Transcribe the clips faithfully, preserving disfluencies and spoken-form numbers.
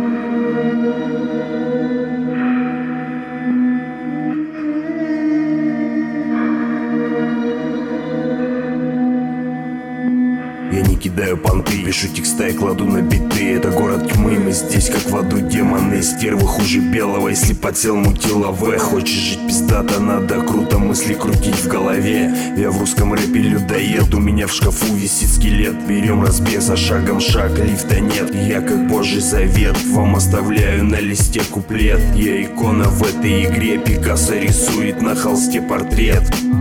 Я не кидаю понты, пишу текста и кладу на биты. Это город тьмы, мы здесь как в аду демоны. Стервы хуже белого, если подсел мутила В. Хочешь жить пиздато, надо круто мысли крутить в голове. Я в русском рэпе людоед, у меня в шкафу висит скелет. Берем разбег, за шагом шаг, лифта нет. Я как Божий завет, вам оставляю на листе куплет. Я икона в этой игре, Пикассо рисует на холсте портрет.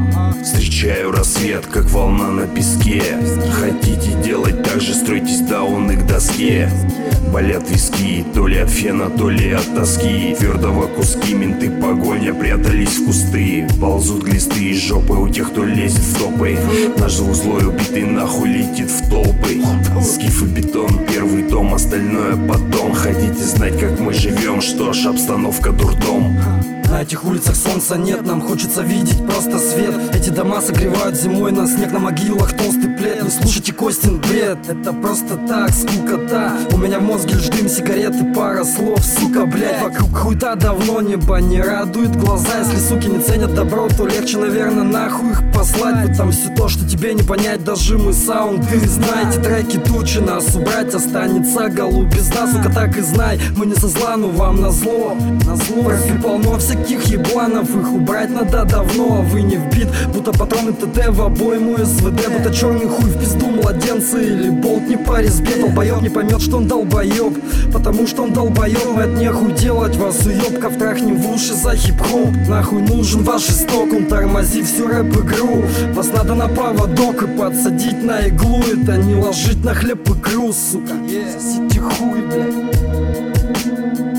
Встречаю рассвет, как волна на песке. Хотите делать так же, стройтесь дауны к доске. Болят виски, то ли от фена, то ли от тоски. Твердого куски, менты погоня, прятались в кусты. Ползут глисты из жопы у тех, кто лезет в топы. Наш звук злой убитый нахуй летит в толпы. Скиф и бетон, первый том, остальное потом. Хотите знать, как мы живем? Что ж, обстановка дурдом. На этих улицах солнца нет, нам хочется видеть просто свет. Эти дома согревают зимой, на снег на могилах толстый плед. Не слушайте Костин бред, это просто так, скукота. У меня в мозге лишь дым, сигареты, пара слов, сука, блять. Вокруг хуйта давно, небо не радует глаза. Если суки не ценят добро, то легче, наверное, нахуй их послать. Вот там все то, что тебе не понять, даже мы саунды. Знаете, треки тучи, нас убрать останется голубизна. Сука, так и знай, мы не со зла, но вам назло. Профи полно всяких ебланов, их убрать надо давно. А вы не в бит, будто патроны ТТ в обойму СВД. Будто черный хуй в пизду младенца или болт не по резьбе. Долбоеб не поймет, что он долбоеб, потому что он долбоеб. Мы от нехуй делать вас уебка, втрахнем в уши за хип-хоп. Нахуй нужен ваш исток, он тормозит всю рэп-игру. Вас надо на поводок и подсадить на иглу. Это не ложить на хлеб икру, сука. Сосите хуй, блядь.